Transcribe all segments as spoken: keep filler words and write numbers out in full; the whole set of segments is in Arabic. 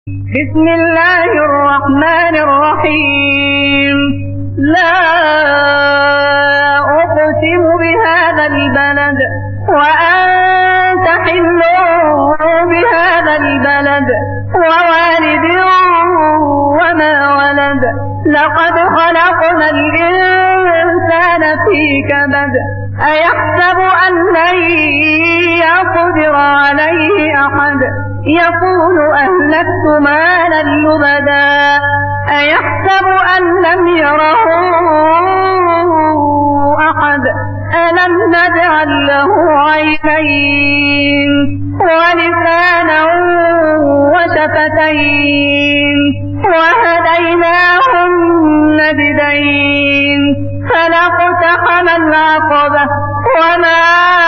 بسم الله الرحمن الرحيم. لا أقسم بهذا البلد وأنت حل بهذا البلد ووالد وما ولد. لقد خلقنا الإنسان في كبد. أيحسب أن لن يقدر عليه أحد. يقول أهلكت مالا لبدا. أيحسب أن لم يره أحد. ألم نجعل له عينين ولسانا وشفتين وهديناه النجدين. فلاقتحم العقبة وما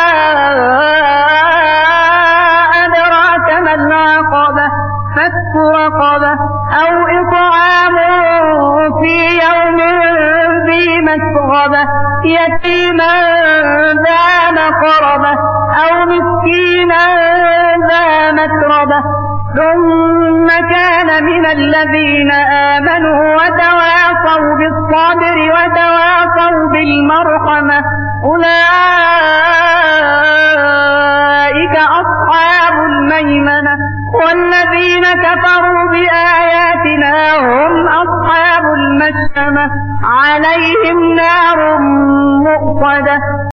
أدراك ما العقبة. فك رقبة أو إطعام في يوم ذي مسغبة يتيما ذا مقربة أو مسكينا ذا متربة. ثم كان من الذين آمنوا وتواصوا بالصبر وتواصوا بالمرحمة. أولئك أصحاب الميمنة. والذين كفروا بآياتنا هم أصحاب المشأمة. عليهم نار مؤصدة.